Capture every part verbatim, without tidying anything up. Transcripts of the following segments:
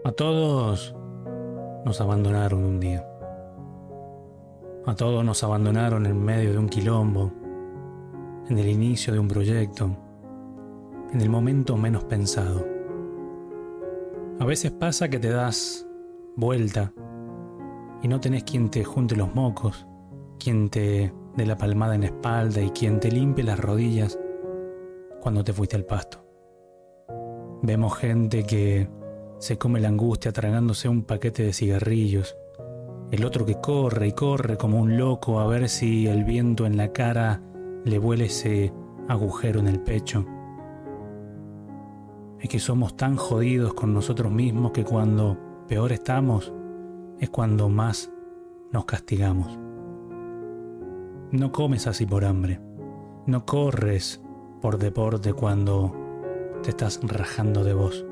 A todos nos abandonaron un día. A todos nos abandonaron en medio de un quilombo, en el inicio de un proyecto, en el momento menos pensado. A veces pasa que te das vuelta y no tenés quien te junte los mocos, quien te dé la palmada en la espalda y quien te limpie las rodillas cuando te fuiste al pasto. Vemos gente que se come la angustia tragándose un paquete de cigarrillos, el otro que corre y corre como un loco a ver si el viento en la cara le vuela ese agujero en el pecho. Es que somos tan jodidos con nosotros mismos que cuando peor estamos es cuando más nos castigamos. No comes así por hambre, no corres por deporte cuando te estás rajando de vos.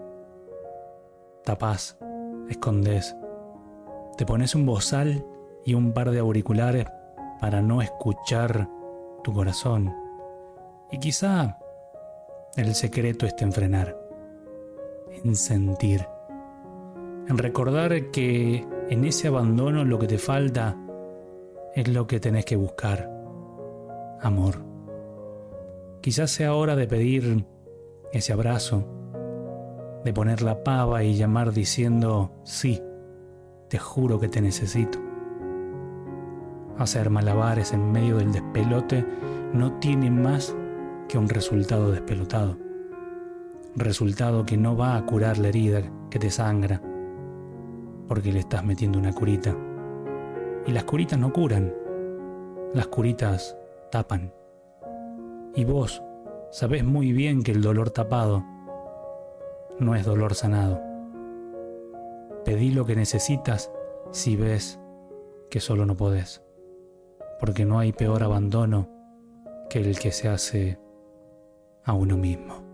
Tapás, escondés, te pones un bozal y un par de auriculares para no escuchar tu corazón. Y quizá el secreto esté en frenar, en sentir, en recordar que en ese abandono lo que te falta es lo que tenés que buscar: amor. Quizás sea hora de pedir ese abrazo, de poner la pava y llamar diciendo: sí, te juro que te necesito. Hacer malabares en medio del despelote no tiene más que un resultado despelotado. Resultado que no va a curar la herida que te sangra, porque le estás metiendo una curita. Y las curitas no curan, las curitas tapan. Y vos sabés muy bien que el dolor tapado no es dolor sanado. Pedí lo que necesitas si ves que solo no podés, porque no hay peor abandono que el que se hace a uno mismo.